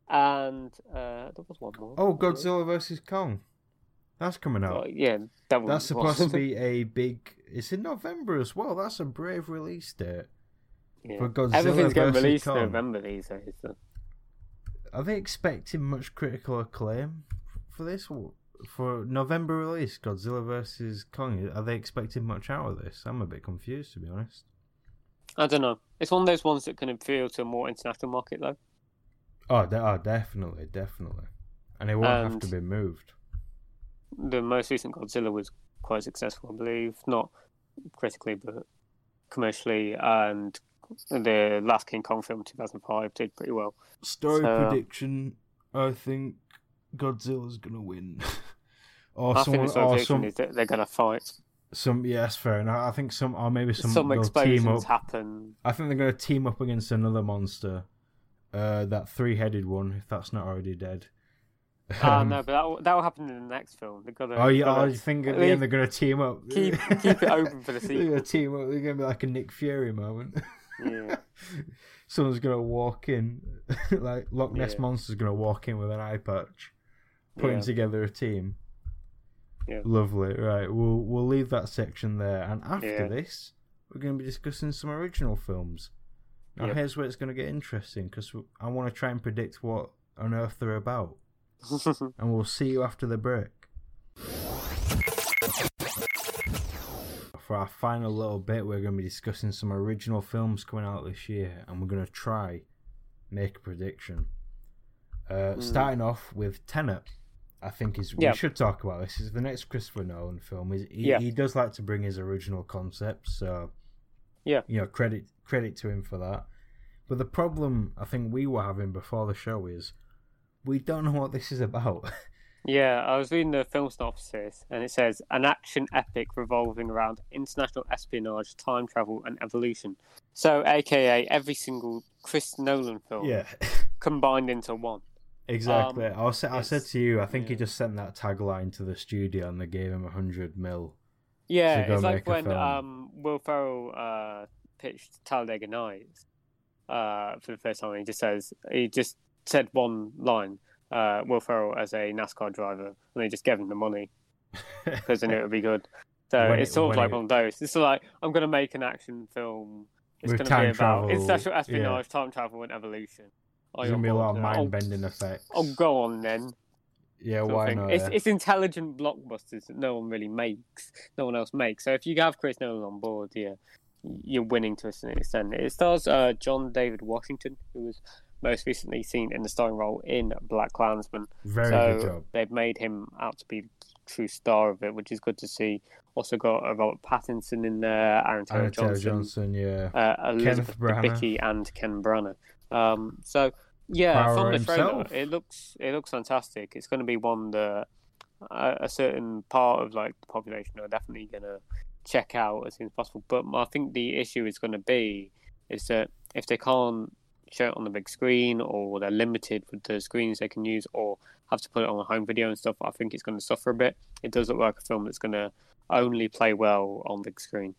and uh, there was one more. Oh, Godzilla versus Kong. That's coming out. Oh, yeah, that was That's supposed to be a big. It's in November as well. That's a brave release date. yeah. for Godzilla Everything's getting versus released in Kong. November these days. So. Are they expecting much critical acclaim for this? For November release, Godzilla versus Kong, are they expecting much out of this? I'm a bit confused, to be honest. I don't know. It's one of those ones that can appeal to a more international market, though. Oh, de- oh definitely, definitely. And it won't have And- to be moved. The most recent Godzilla was quite successful, I believe. Not critically, but commercially. And the last King Kong film, two thousand five, did pretty well. Story So- prediction, I think Godzilla's going to win. or I someone, think the or prediction some, is that they're going to fight. some, yes, fair enough. I think some, or maybe some, Some they'll explosions team up. happen. I think they're going to team up against another monster. Uh, that three-headed one, if that's not already dead. Ah, Um, no, but that will, that will happen in the next film. They've got to, Oh yeah, gotta oh, you think at the leave- end they're gonna team up? keep keep it open for the They're gonna sequel. team up. They're gonna be like a Nick Fury moment. Yeah. Someone's gonna walk in, like Loch Ness Yeah. Monster's gonna walk in with an eye patch, putting Yeah. together a team. Yeah. Lovely. Right, we'll we'll leave that section there, and after Yeah. this, we're gonna be discussing some original films. Now Yep. here's where it's gonna get interesting because I want to try and predict what on earth they're about, and we'll see you after the break. For our final little bit, we're going to be discussing some original films coming out this year, and we're going to try make a prediction. Uh, Mm. Starting off with Tenet, I think is Yeah. we should talk about this. Is the next Christopher Nolan film. He's, he, Yeah. he does like to bring his original concepts, so Yeah. you know, credit credit to him for that. But the problem I think we were having before the show is we don't know what this is about. Yeah, I was reading the film synopsis, and it says an action epic revolving around international espionage, time travel, and evolution. So, A K A every single Chris Nolan film yeah. combined into one. Exactly. Um, I, was, I said it's- to you, I think he yeah. just sent that tagline to the studio and they gave him a hundred mil. Yeah, to go it's like make a when film. um, Will Ferrell uh, pitched Talladega Nights uh, for the first time. He just says he just said one line, uh, Will Ferrell as a NASCAR driver, and they just gave him the money because they knew it would be good. So When it's it- sort of when like it- one of those. It's like I'm going to make an action film. It's With going to time be about travel, international yeah. espionage, time travel, and evolution. Are There's you going to be a on lot of board? mind Oh, bending effects. oh, go on then. yeah, sort of why thing. not? It's, yeah. it's intelligent blockbusters that no one really makes, no one else makes. So if you have Chris Nolan on board, yeah, you're winning to a certain extent. It stars uh, John David Washington, who was most recently seen in the starring role in Black Klansman. Very so good job. they've made him out to be the true star of it, which is good to see. Also got uh, Robert Pattinson in there, Aaron Taylor Anna Taylor Johnson, Johnson, yeah. uh, Elizabeth Branagh. Debicki, and Ken Branagh. Um, so yeah, Power from the trailer, himself. it looks it looks fantastic. It's going to be one that uh, a certain part of like the population are definitely going to check out as soon as possible. But I think the issue is going to be is that if they can't show it on the big screen, or they're limited with the screens they can use, or have to put it on a home video and stuff, I think it's going to suffer a bit. It does look like a film that's going to only play well on big screen.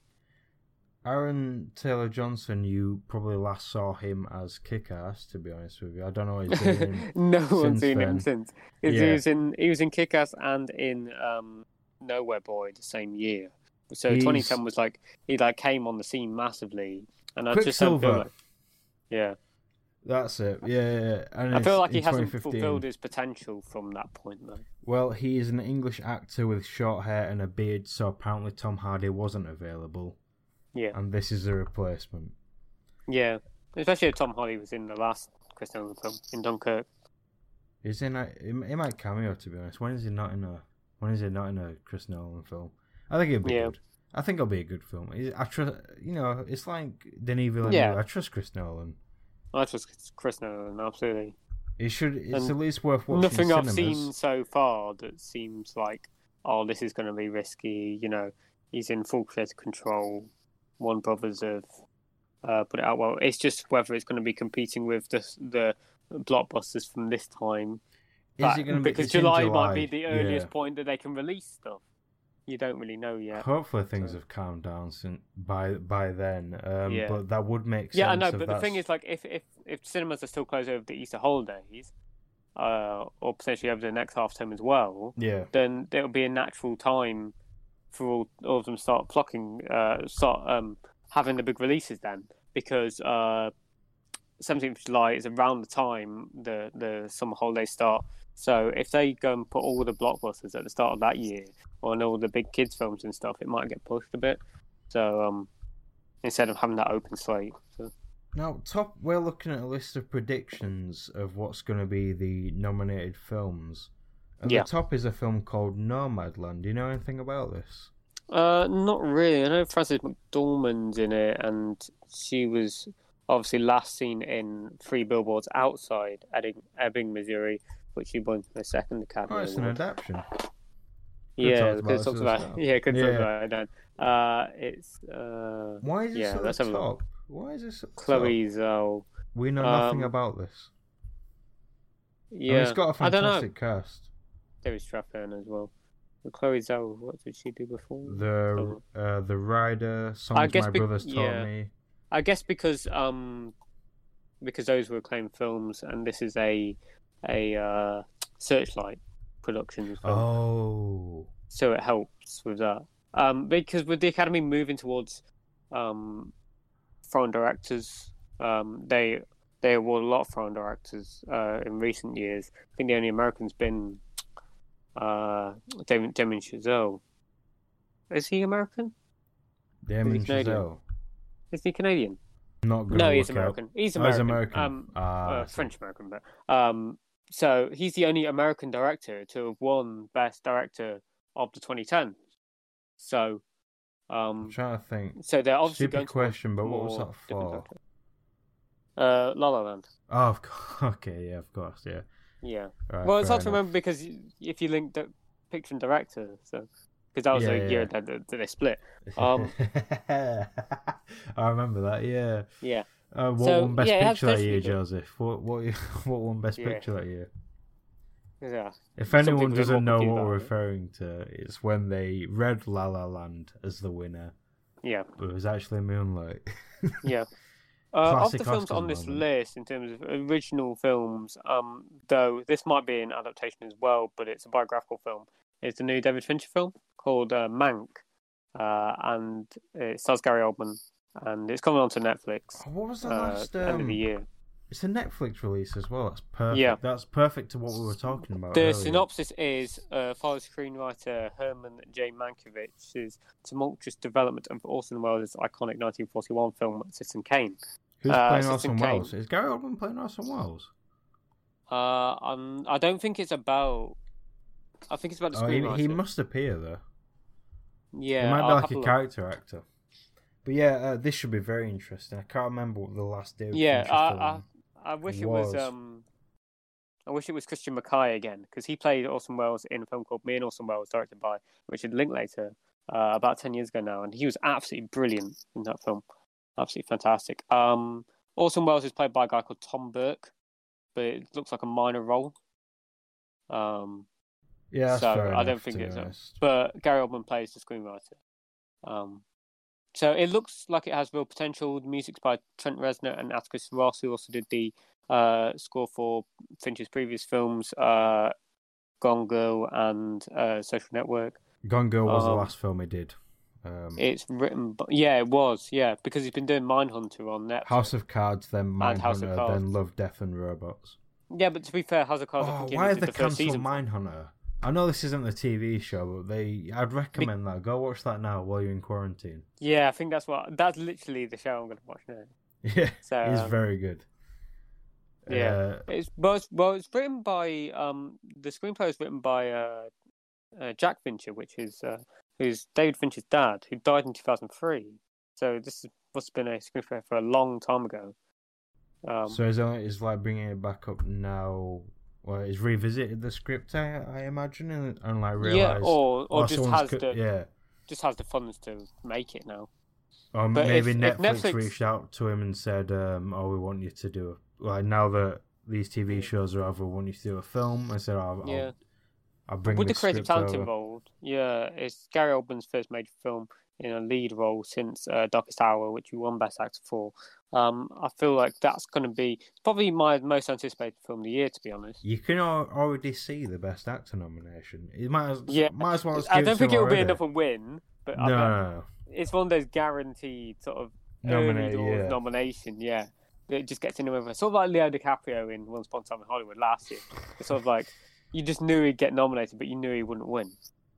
Aaron Taylor Johnson, you probably last saw him as Kick-Ass, to be honest with you. I don't know what he's doing. No one's since seen him then. since. 'Cause Yeah. He was in he was in Kick-Ass and in um, Nowhere Boy the same year. So He's- twenty ten was like he like came on the scene massively, and I just don't feel Quicksilver. like yeah. That's it. Yeah, yeah, yeah. And I it's feel like he in hasn't twenty fifteen. fulfilled his potential from that point though. Well, he is an English actor with short hair and a beard, so apparently Tom Hardy wasn't available, Yeah, and this is a replacement. yeah. Especially if Tom Hardy was in the last Chris Nolan film in Dunkirk. He's in a, he he might cameo, to be honest. When is he not in a when is he not in a Chris Nolan film? I think it'll be Yeah. good. I think it'll be a good film. He's- I trust, you know, it's like Denis Villeneuve. Yeah. I trust Chris Nolan. I trust Chris Nolan absolutely. It should. It's And at least worth watching. Nothing in I've cinemas. seen so far that seems like, oh, this is going to be risky. You know, he's in full creative control. One Brothers have uh, put it out well. It's just whether it's going to be competing with the the blockbusters from this time. Is But- it going to be because it's in July, July might be the earliest Yeah. point that they can release stuff. You don't really know yet. Hopefully things So- have calmed down since by by then. Um, Yeah. But that would make sense. Yeah, I know, if but the that's- thing is, like, if, if, if cinemas are still closed over the Easter holidays, uh, or potentially over the next half term as well, yeah, then it'll be a natural time for all, all of them start flocking, uh, start um, having the big releases then, because uh, seventeenth of July is around the time the, the summer holidays start. So if they go and put all the blockbusters at the start of that year, or all the big kids films and stuff, it might get pushed a bit. So um, instead of having that open slate. So. Now, top, we're looking at a list of predictions of what's going to be the nominated films. At Yeah. the top is a film called Nomadland. Do you know anything about this? Uh, not really. I know Frances McDormand's in it, and she was obviously last seen in Three Billboards Outside Ebbing, Ebbing, Missouri, which she won her second Academy Oh, it's an Award. adaptation. Yeah, talked because about talks this as about well. yeah, could talk Yeah. about it. Then. Uh, it's uh, Why is this yeah. at Let's the have a look. top? Why is this at the Chloe top? Zhao. We know nothing Um, about this. Yeah, I mean, it's got a I don't know. fantastic cast. David Strathairn as well. But Chloe Zhao, what did she do before? The Oh. uh, the Rider, I songs guess my be- brothers taught yeah. me. I guess because um because those were acclaimed films, and this is a a uh, Searchlight Productions film, Oh, so it helps with that. Um, because with the Academy moving towards um foreign directors, um, they they award a lot of foreign directors uh, in recent years. I think the only American's been uh, Damien, Damien Chazelle. Is he American? Damien Canadian? Chazelle. Is he Canadian? Not gonna No, look he's out. American. He's Oh, he's American. American. Um, Ah, I uh, see. French American, but um, so he's the only American director to have won Best Director of the twenty tens. So, I'm um, trying to think. so they're obviously Stupid going to question, but what was more that different for? directors. Uh, La La Land. Oh, of course. Okay, yeah, of course, yeah. Yeah. Right, Well, it's fair hard to enough. remember because if you link the picture and director, so because that was Yeah, a year yeah. that, that they split. Um, I remember that. Yeah. yeah. Uh, what So, won Best yeah, it has Picture that potentially year, good. Joseph? What what what won Best Yeah. Picture that year? Yeah. If Some anyone people get doesn't more know confused what we're about it. referring to, it's when they read La La Land as the winner, Yeah. but it was actually Moonlight. Yeah. Uh, of Classic the films Oscars on this moment. list, in terms of original films, um, though this might be an adaptation as well, but it's a biographical film. It's a new David Fincher film called uh, Mank, uh, and it stars Gary Oldman, and it's coming onto Netflix Oh, what was the uh, last? end of Um, the year. it's a Netflix release as well. That's perfect. Yeah. That's perfect to what we were talking about. The earlier. synopsis is uh, follows screenwriter Herman J. Mankiewicz's tumultuous development of Orson Welles' iconic nineteen forty-one film Citizen Kane. Who's uh, playing Citizen Orson Kane. Welles? Is Gary Oldman playing Orson Welles? Uh, um, I don't think it's about. I think it's about the Oh, he, screenwriter. he must appear though. Yeah, He might be I'll like have a look. character actor. But yeah, uh, this should be very interesting. I can't remember what the last David Yeah, Fincher I, film I, I wish it was. was. Um, I wish it was Christian Mackay again, because he played Orson Welles in a film called Me and Orson Welles, directed by Richard Linklater, uh, about ten years ago now, and he was absolutely brilliant in that film. Absolutely fantastic. Um, Orson Welles is played by a guy called Tom Burke, but it looks like a minor role. Um, Yeah, that's so fair I don't enough, think to be it's. A, honest. but Gary Oldman plays the screenwriter. Um, so it looks like it has real potential. The music's by Trent Reznor and Atticus Ross, who also did the uh, score for Fincher's previous films, uh, Gone Girl and uh, Social Network. Gone Girl was the Um, last film he did. Um, It's written, by, yeah, it was, yeah, because he's been doing Mindhunter on Netflix. House of Cards, then House of Mindhunter, Cards. then Love, Death and Robots. Yeah, but to be fair, House of Cards, I Oh, think he why only have did they the first cancelled season. Mindhunter? I know this isn't the T V show, but they I'd recommend that. Go watch that now while you're in quarantine. Yeah, I think that's what that's literally the show I'm going to watch now. Yeah, So, it's um, very good. Yeah. Uh, It's well, it's, well, it's written by um the screenplay is written by uh, uh Jack Fincher, which is uh who's David Fincher's dad, who died in two thousand three. So this is, must have been a screenplay for a long time ago. Um, so he's, only, he's like bringing it back up now. Well, he's revisited the script, I, I imagine, and, and like realised. yeah, or or oh, just someone's has co- the yeah. just has the funds to make it now. Or But maybe if- Netflix, if Netflix- reached out to him and said, um, "Oh, we want you to do a, like now that these T V shows are over, we want you to do a film." I said, "I'll, Yeah. I'll, I'll bring With the the creative script talent over." involved, yeah, it's Gary Oldman's first major film in a lead role since uh, Darkest Hour, which he won Best Actor for. Um, I feel like that's going to be probably my most anticipated film of the year, to be honest. You can al- already see the Best Actor nomination. It might as, Yeah, might as well. Just I give don't it think to it him will be already. enough a win, but No, I bet no, no. it's one of those guaranteed sort of Nominate, early doors yeah. nomination. Yeah, it just gets in over. Sort of like Leo DiCaprio in Once Upon a Time in Hollywood last year. It's sort of like you just knew he'd get nominated, but you knew he wouldn't win.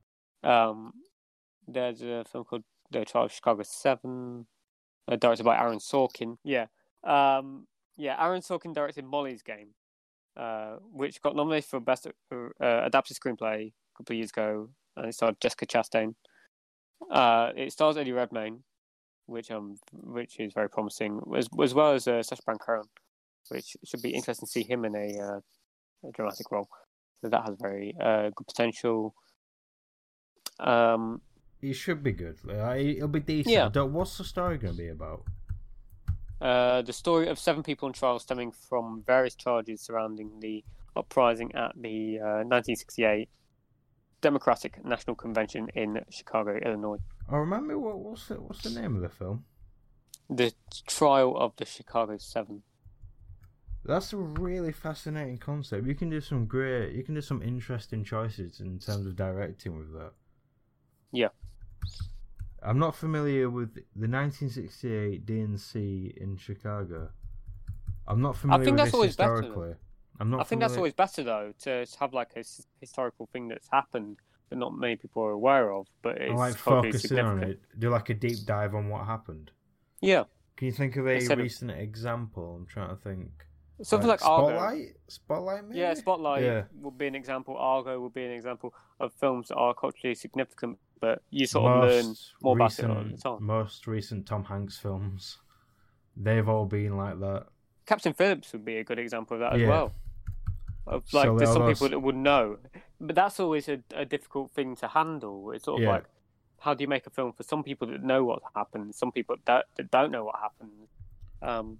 Um, there's a film called The Trial of Chicago Seven, uh, directed by Aaron Sorkin. Yeah, um, yeah, Aaron Sorkin directed Molly's Game, uh, which got nominated for Best uh, Adapted Screenplay a couple of years ago, and it starred Jessica Chastain. Uh, it stars Eddie Redmayne, which um which is very promising, as as well as uh, Sacha Baron Cohen, which should be interesting to see him in a, uh, a dramatic role. So that has very uh, good potential. Um, It should be good. Uh, It'll be decent. Yeah. I don't- What's the story going to be about? uh, the story of seven people on trial stemming from various charges surrounding the uprising at the uh, nineteen sixty-eight Democratic National Convention in Chicago, Illinois. Oh, remind me what what's the, what's the name of the film? The trial of the Chicago Seven. That's a really fascinating concept. You can do some great, you can do some interesting choices in terms of directing with that. Yeah. I'm not familiar with the nineteen sixty-eight D N C in Chicago. I'm not familiar think with that's this always better. historically. I'm not I think familiar... that's always better though to have like a s- historical thing that's happened that not many people are aware of, but it's I like probably focusing on significant. it. Do like a deep dive on what happened. Yeah, Can you think of a Instead of- recent example? I'm trying to think. something like, Argo. Spotlight. Spotlight, maybe. Yeah, Spotlight Yeah. would be an example. Argo would be an example of films that are culturally significant, but you sort of learn more about it all the recent, time. most recent Tom Hanks films, they've all been like that. Captain Phillips would be a good example of that as Yeah. well. Of like, So there's they're some those- people that would know, but that's always a, a difficult thing to handle. It's sort of Yeah. like, how do you make a film for some people that know what happened, some people that, that don't know what happened? Um,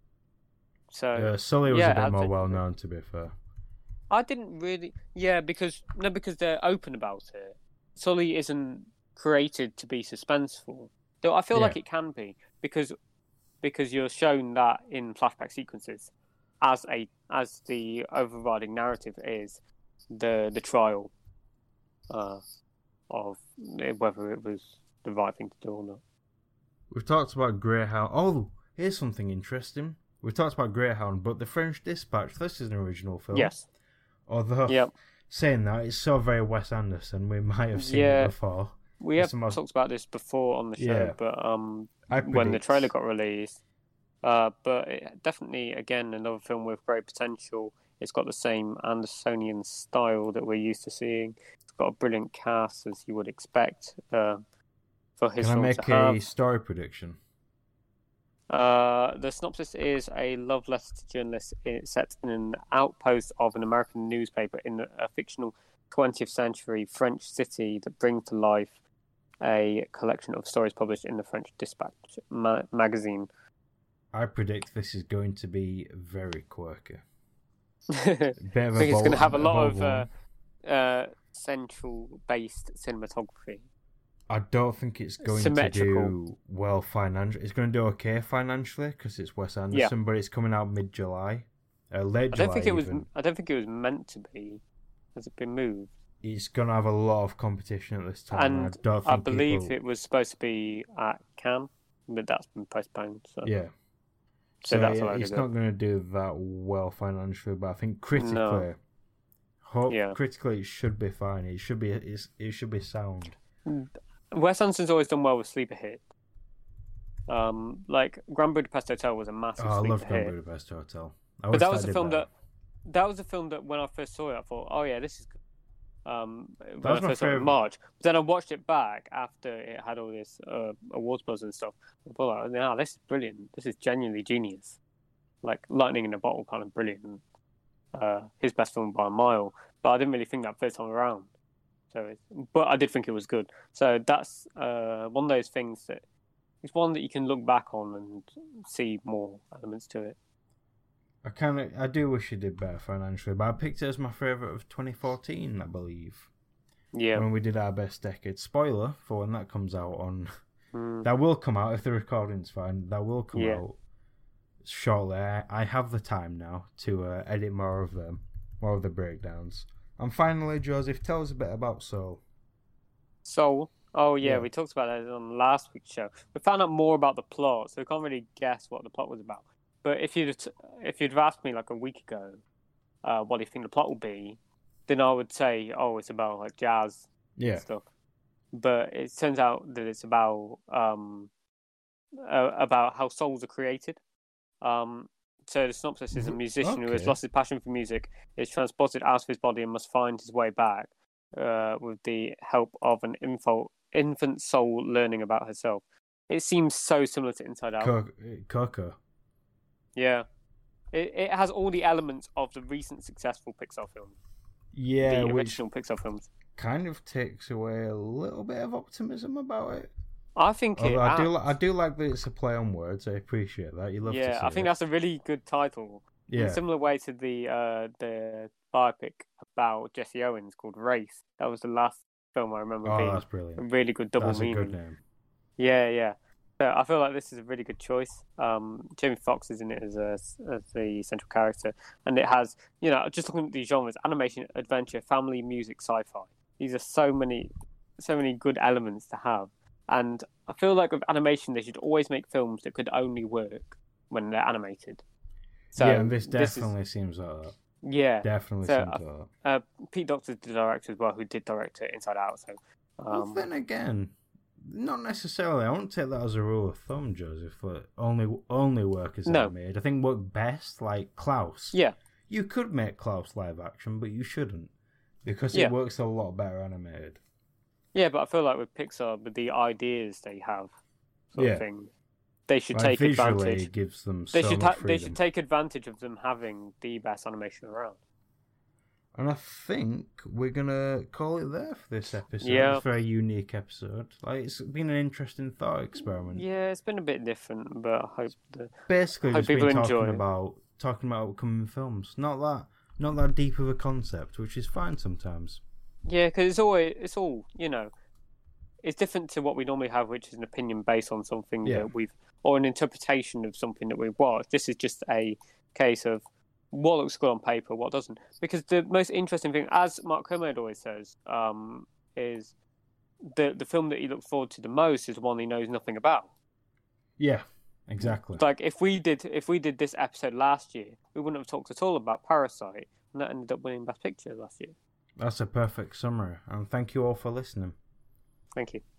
so Uh, Sully was yeah, a bit more absolutely. well known, to be fair. I didn't really, yeah, because no, because they're open about it. Sully isn't created to be suspenseful, though I feel Yeah. like it can be because because you're shown that in flashback sequences as a as the overriding narrative is the the trial uh, of whether it was the right thing to do or not. We've talked about Greyhound. Oh, here's something interesting. We've talked about Greyhound, but The French Dispatch, this is an original film. Yes. Although, Yep. saying that, it's so very Wes Anderson, we might have seen Yeah. it before. We It's have the most- talked about this before on the show, Yeah. but um, I when the predict- trailer got released. Uh, but it, definitely, again, another film with great potential. It's got the same Andersonian style that we're used to seeing. It's got a brilliant cast, as you would expect uh, for his Can I film make to have. a story prediction? Uh, the synopsis is a love letter to journalists i- set in an outpost of an American newspaper in a fictional twentieth century French city that brings to life a collection of stories published in the French Dispatch ma- magazine. I predict this is going to be very quirky. I Bit of a think it's going to bold- have a lot bold of uh, one. uh, central-based cinematography. I don't think it's going to Symmetrical. do well financially. It's going to do okay financially because it's Wes Anderson, but it's coming out mid-July, uh, late I July don't think it was. even. I don't think it was meant to be. Has it been moved? It's going to have a lot of competition at this time. And I don't I think believe people... it was supposed to be at Cannes, but that's been postponed. So. Yeah. So So, that's yeah, a load it's of not good. going to do that well financially, but I think critically, No. hope Yeah. critically it should be fine. It should be it's, it should be sound. Wes Anderson's always done well with sleeper hit. Um, like Grand Budapest Hotel was a massive Oh, I sleeper love hit. Grand Budapest Hotel. I But wish that was did a film better. that that was a film that when I first saw it, I thought, oh yeah, this is good. Um, when was I my first saw it in favourite. March, but then I watched it back after it had all this uh, awards buzz and stuff. I thought, like, nah, this is brilliant. This is genuinely genius. Like lightning in a bottle, kind of brilliant. Uh, his best film by a mile. But I didn't really think that first time around. So, it's, but I did think it was good. So that's uh, one of those things that it's one that you can look back on and see more elements to it. I kind of I do wish it did better financially, but I picked it as my favourite of twenty fourteen, I believe. Yeah. When we did our best decade. Spoiler for when that comes out on. Mm. That will come out if the recording's fine. That will come Yeah. out shortly. I, I have the time now to uh, edit more of them, more of the breakdowns. And finally, Joseph, tell us a bit about Soul. Soul. Oh yeah, Yeah. we talked about that on last week's show. We found out more about the plot, so we can't really guess what the plot was about. But if you'd if you'd have asked me like a week ago, uh, what do you think the plot will be, then I would say, oh, it's about like jazz Yeah. and stuff. But it turns out that it's about um uh, about how souls are created. Um, so the synopsis is a musician who has Okay. lost his passion for music, is transported out of his body and must find his way back uh, with the help of an info infant soul learning about herself. It seems so similar to Inside Out. Co- Coco. Yeah. It it has all the elements of the recent successful Pixar films. Yeah, the which original Pixar films. kind of takes away a little bit of optimism about it. I think it. Although I do, adds- li- I do like that it's a play on words. I appreciate that. You love to see yeah, I think it. that's a really good title. In Yeah. a similar way to the uh, the biopic about Jesse Owens called Race. That was the last film I remember Oh, being that's a brilliant. really good double That's a meaning. good name. Yeah, yeah. So I feel like this is a really good choice. Um, Jamie Foxx is in it as a, as the central character, and it has, you know, just looking at these genres: animation, adventure, family, music, sci-fi. These are so many, so many good elements to have. And I feel like with animation, they should always make films that could only work when they're animated. So yeah, and this this is- definitely seems like that. yeah. Definitely So, seems uh, like that. Uh, Pete Docter's the director as well, who did direct it Inside Out. So, Well, um, then again, not necessarily. I won't take that as a rule of thumb, Joseph. But only only work is No. animated. I think work best, like Klaus. yeah, You could make Klaus live action, but you shouldn't because Yeah. it works a lot better animated. yeah. But I feel like with Pixar, with the ideas they have, sort Yeah. of thing, they should Like, take visually, advantage. it gives them They so should much ta- they freedom. should take advantage of them having the best animation around. And I think we're gonna call it there for this episode. Yeah. It's a very unique episode. Like, it's been an interesting thought experiment. Yeah, it's been a bit different, but I hope the Basically, Hope just been people talking enjoy it. about talking about upcoming films. Not that not that deep of a concept, which is fine sometimes. yeah, because it's always it's all you know. It's different to what we normally have, which is an opinion based on something Yeah. that we've or an interpretation of something that we've watched. This is just a case of what looks good on paper, what doesn't. Because the most interesting thing, as Mark Kermode always says, um, is the the film that he looks forward to the most is the one he knows nothing about. Yeah, exactly. Like if we did if we did this episode last year, we wouldn't have talked at all about Parasite, and that ended up winning Best Picture last year. That's a perfect summary. And thank you all for listening. Thank you.